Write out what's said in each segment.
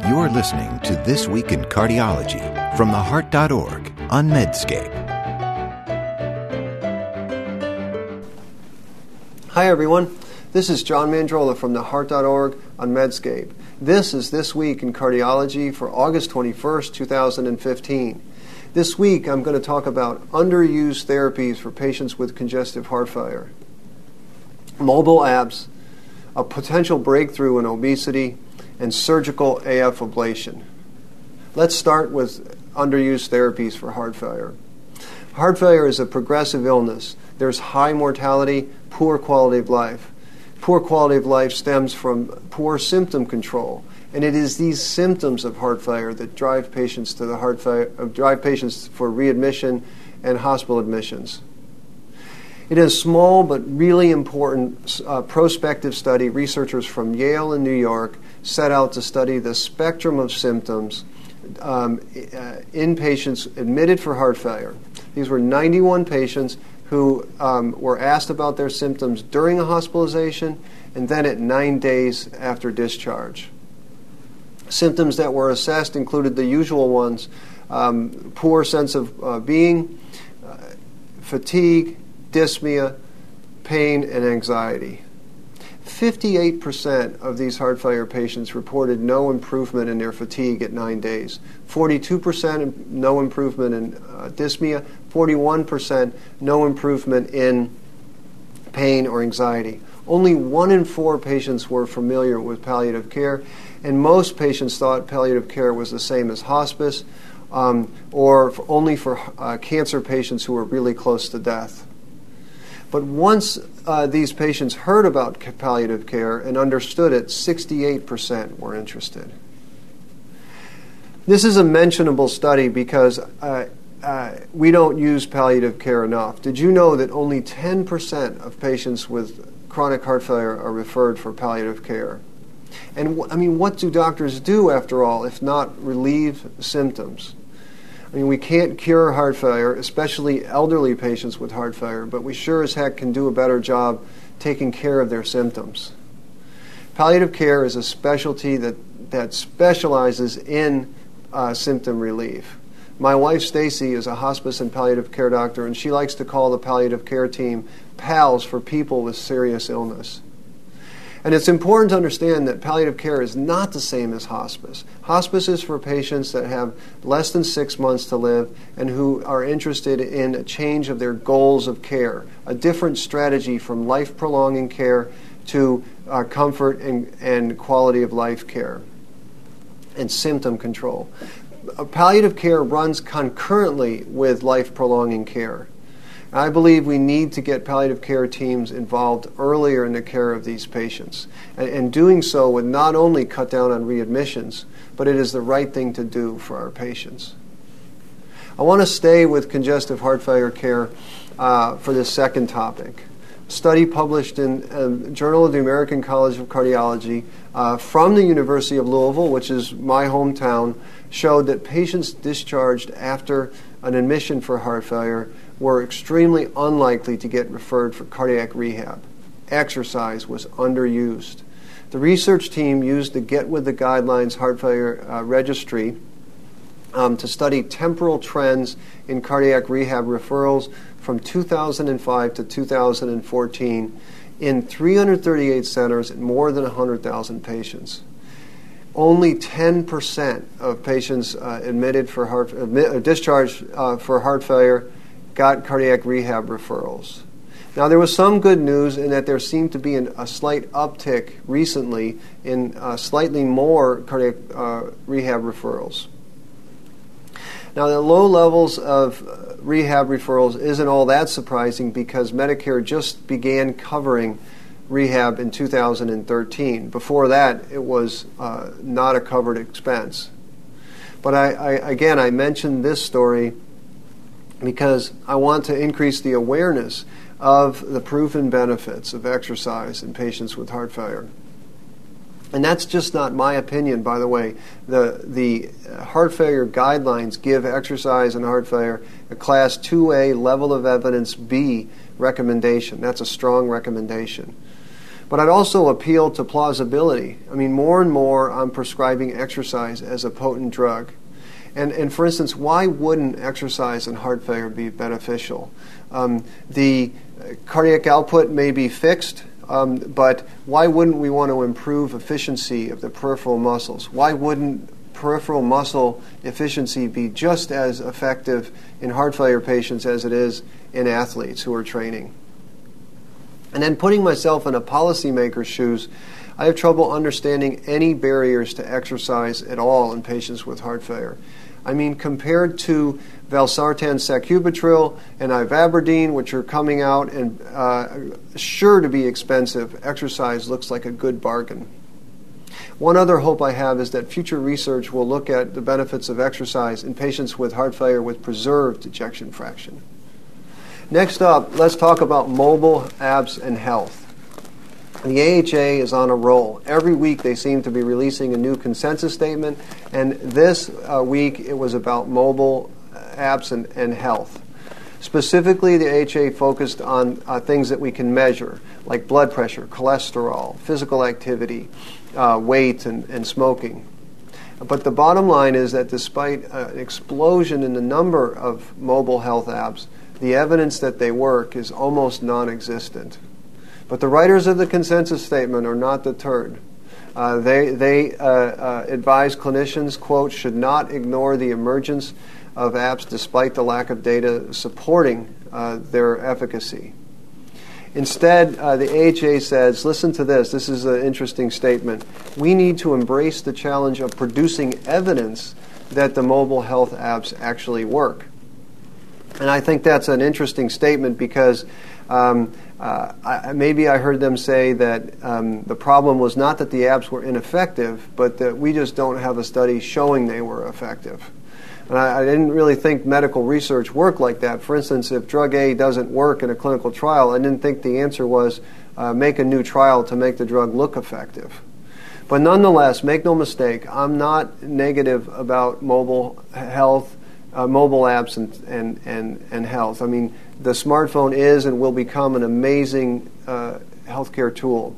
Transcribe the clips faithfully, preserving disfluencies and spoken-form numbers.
You're listening to This Week in Cardiology from the heart dot org on Medscape. Hi everyone, this is John Mandrola from the heart dot org on Medscape. This is This Week in Cardiology for August twenty-first, two thousand fifteen. This week I'm going to talk about underused therapies for patients with congestive heart failure, mobile apps, a potential breakthrough in obesity, and surgical A F ablation. Let's start with underused therapies for heart failure. Heart failure is a progressive illness. There's high mortality, poor quality of life. Poor quality of life stems from poor symptom control, and it is these symptoms of heart failure that drive patients to the heart failure, uh, drive patients for readmission and hospital admissions. In a small but really important uh, prospective study, researchers from Yale and New York set out to study the spectrum of symptoms um, uh, in patients admitted for heart failure. These were ninety-one patients who um, were asked about their symptoms during a hospitalization and then at nine days after discharge. Symptoms that were assessed included the usual ones: um, poor sense of uh, being, uh, fatigue, dyspnea, pain, and anxiety. fifty-eight percent of these heart failure patients reported no improvement in their fatigue at nine days. forty-two percent no improvement in uh, dyspnea. forty-one percent no improvement in pain or anxiety. Only one in four patients were familiar with palliative care, and most patients thought palliative care was the same as hospice, um, or for only for uh, cancer patients who were really close to death. But once uh, these patients heard about palliative care and understood it, sixty-eight percent were interested. This is a mentionable study because uh, uh, we don't use palliative care enough. Did you know that only ten percent of patients with chronic heart failure are referred for palliative care? And w- I mean, what do doctors do, after all, if not relieve symptoms? I mean, we can't cure heart failure, especially elderly patients with heart failure, but we sure as heck can do a better job taking care of their symptoms. Palliative care is a specialty that, that specializes in uh, symptom relief. My wife, Stacy, is a hospice and palliative care doctor, and she likes to call the palliative care team pals for people with serious illness. And it's important to understand that palliative care is not the same as hospice. Hospice is for patients that have less than six months to live and who are interested in a change of their goals of care, a different strategy from life-prolonging care to uh, comfort and, and quality of life care and symptom control. Uh, palliative care runs concurrently with life-prolonging care. I believe we need to get palliative care teams involved earlier in the care of these patients. And, and doing so would not only cut down on readmissions, but it is the right thing to do for our patients. I want to stay with congestive heart failure care uh, for this second topic. A study published in uh, Journal of the American College of Cardiology uh, from the University of Louisville, which is my hometown, showed that patients discharged after an admission for heart failure were extremely unlikely to get referred for cardiac rehab. Exercise was underused. The research team used the Get With the Guidelines Heart Failure uh, Registry um, to study temporal trends in cardiac rehab referrals from two thousand five to two thousand fourteen in three hundred thirty-eight centers and more than one hundred thousand patients. Only ten percent of patients uh, admitted for heart, admit, uh, discharged uh, for heart failure got cardiac rehab referrals. Now, there was some good news in that there seemed to be an, a slight uptick recently in uh, slightly more cardiac uh, rehab referrals. Now, the low levels of uh, rehab referrals isn't all that surprising because Medicare just began covering rehab in two thousand thirteen. Before that, it was uh, not a covered expense. But I, I, again, I mentioned this story because I want to increase the awareness of the proven benefits of exercise in patients with heart failure. And that's just not my opinion, by the way. The, the heart failure guidelines give exercise and heart failure a class two A level of evidence B recommendation. That's a strong recommendation. But I'd also appeal to plausibility. I mean, more and more I'm prescribing exercise as a potent drug. And, and for instance, why wouldn't exercise in heart failure be beneficial? Um, the cardiac output may be fixed, um, but why wouldn't we want to improve efficiency of the peripheral muscles? Why wouldn't peripheral muscle efficiency be just as effective in heart failure patients as it is in athletes who are training? And then putting myself in a policymaker's shoes, I have trouble understanding any barriers to exercise at all in patients with heart failure. I mean, compared to valsartan sacubitril and ivabradine, which are coming out and uh, sure to be expensive, exercise looks like a good bargain. One other hope I have is that future research will look at the benefits of exercise in patients with heart failure with preserved ejection fraction. Next up, let's talk about mobile abs and health. The A H A is on a roll. Every week they seem to be releasing a new consensus statement, and this uh, week it was about mobile abs and, and health. Specifically, the A H A focused on uh, things that we can measure, like blood pressure, cholesterol, physical activity, uh, weight, and, and smoking. But the bottom line is that despite uh, an explosion in the number of mobile health apps, the evidence that they work is almost non-existent. But the writers of the consensus statement are not deterred. Uh, they they uh, uh, advise clinicians, quote, should not ignore the emergence of apps despite the lack of data supporting uh, their efficacy. Instead, uh, the A H A says, listen to this, this is an interesting statement, we need to embrace the challenge of producing evidence that the mobile health apps actually work. And I think that's an interesting statement because um, uh, I, maybe I heard them say that um, the problem was not that the apps were ineffective, but that we just don't have a study showing they were effective. And I, I didn't really think medical research worked like that. For instance, if drug A doesn't work in a clinical trial, I didn't think the answer was uh, make a new trial to make the drug look effective. But nonetheless, make no mistake, I'm not negative about mobile health, uh, mobile apps and, and, and, and health. I mean, the smartphone is and will become an amazing uh, healthcare tool.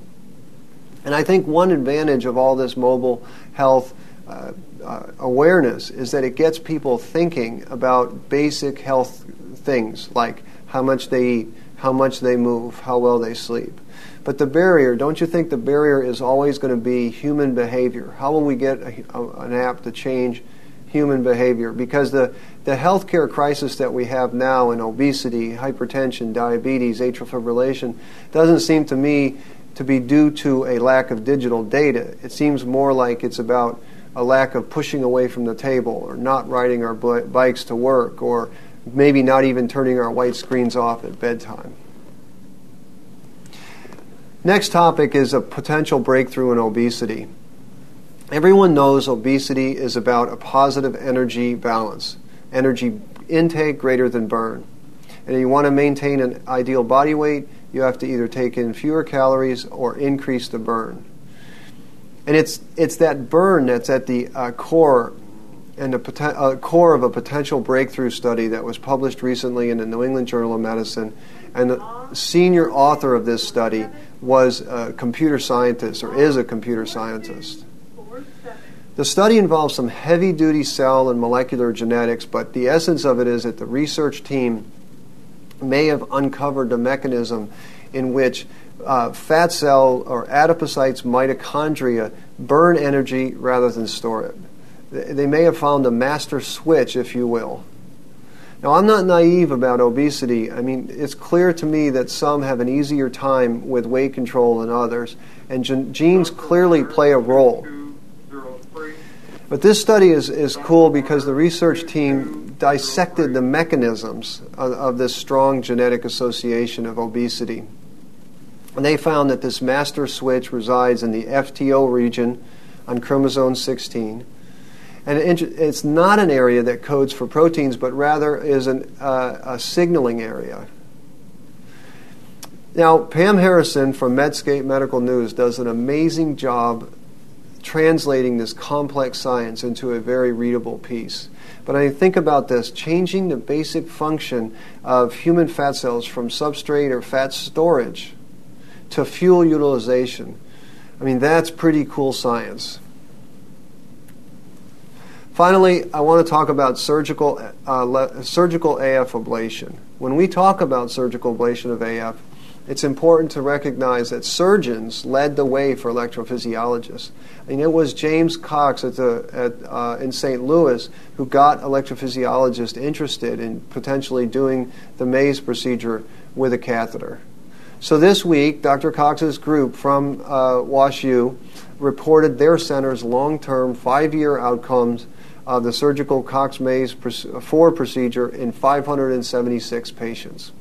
And I think one advantage of all this mobile health uh, uh, awareness is that it gets people thinking about basic health things like how much they eat, how much they move, how well they sleep. But the barrier, don't you think the barrier is always going to be human behavior? How will we get a, a, an app to change human behavior? Because the, the healthcare crisis that we have now in obesity, hypertension, diabetes, atrial fibrillation doesn't seem to me to be due to a lack of digital data. It seems more like it's about a lack of pushing away from the table or not riding our bikes to work or maybe not even turning our white screens off at bedtime. Next topic is a potential breakthrough in obesity. Everyone knows obesity is about a positive energy balance, energy intake greater than burn. And if you want to maintain an ideal body weight, you have to either take in fewer calories or increase the burn. And it's it's that burn that's at the uh, core and the poten- uh, core of a potential breakthrough study that was published recently in the New England Journal of Medicine. And the senior author of this study was a computer scientist, or is a computer scientist. The study involves some heavy-duty cell and molecular genetics, but the essence of it is that the research team may have uncovered the mechanism in which uh, fat cell or adipocytes mitochondria burn energy rather than store it. They may have found a master switch, if you will. Now, I'm not naive about obesity. I mean, it's clear to me that some have an easier time with weight control than others, and gen- genes clearly play a role. But this study is, is cool because the research team dissected the mechanisms of, of this strong genetic association of obesity. And they found that this master switch resides in the F T O region on chromosome sixteen. And it's not an area that codes for proteins, but rather is an, uh, a signaling area. Now, Pam Harrison from Medscape Medical News does an amazing job translating this complex science into a very readable piece. But I think about this, changing the basic function of human fat cells from substrate or fat storage to fuel utilization. I mean, that's pretty cool science. Finally, I want to talk about surgical uh, le- surgical A F ablation. When we talk about surgical ablation of A F, it's important to recognize that surgeons led the way for electrophysiologists. And it was James Cox at the, at, uh, in Saint Louis who got electrophysiologists interested in potentially doing the Mays procedure with a catheter. So this week, Doctor Cox's group from uh, WashU reported their center's long-term five-year outcomes of the surgical Cox-Mays four procedure in five hundred seventy-six patients.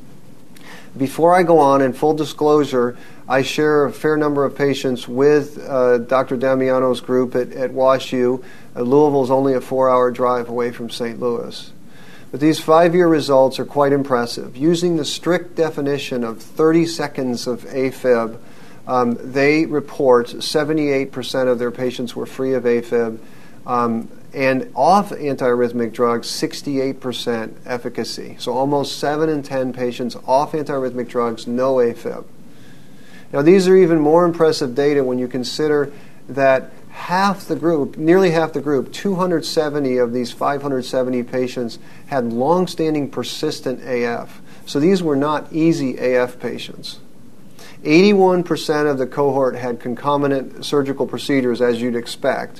Before I go on, in full disclosure, I share a fair number of patients with uh, Doctor Damiano's group at, at WashU. Uh, Louisville is only a four-hour drive away from Saint Louis. But these five-year results are quite impressive. Using the strict definition of thirty seconds of AFib, um, they report seventy-eight percent of their patients were free of AFib, um, and off antiarrhythmic drugs, sixty-eight percent efficacy. So almost seven in ten patients off antiarrhythmic drugs, no AFib. Now these are even more impressive data when you consider that half the group, nearly half the group, two hundred seventy of these five hundred seventy patients had long-standing persistent A F. So these were not easy A F patients. eighty-one percent of the cohort had concomitant surgical procedures, as you'd expect.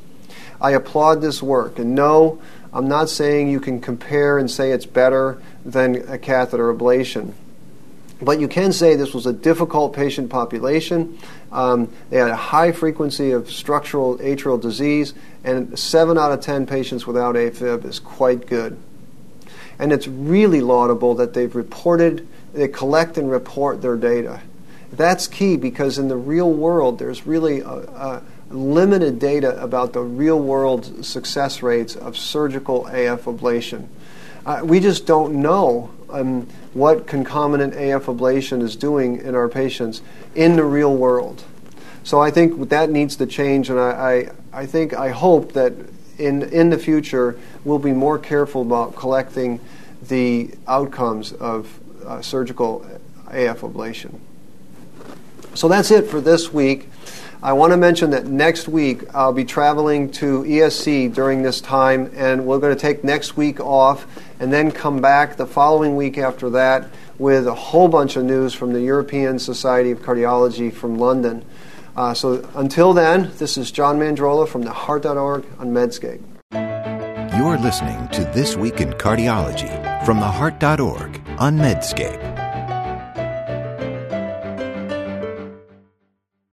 I applaud this work, and no, I'm not saying you can compare and say it's better than a catheter ablation. But you can say this was a difficult patient population. Um, they had a high frequency of structural atrial disease, and seven out of ten patients without AFib is quite good. And it's really laudable that they've reported, they collect and report their data. That's key because in the real world, there's really a, a limited data about the real-world success rates of surgical A F ablation. Uh, we just don't know um, what concomitant A F ablation is doing in our patients in the real world. So I think that needs to change, and I, I, I think, I hope that in, in the future we'll be more careful about collecting the outcomes of uh, surgical A F ablation. So that's it for this week. I want to mention that next week I'll be traveling to E S C during this time, and we're going to take next week off and then come back the following week after that with a whole bunch of news from the European Society of Cardiology from London. Uh, so until then, this is John Mandrola from the heart dot org on Medscape. You're listening to This Week in Cardiology from the heart dot org on Medscape.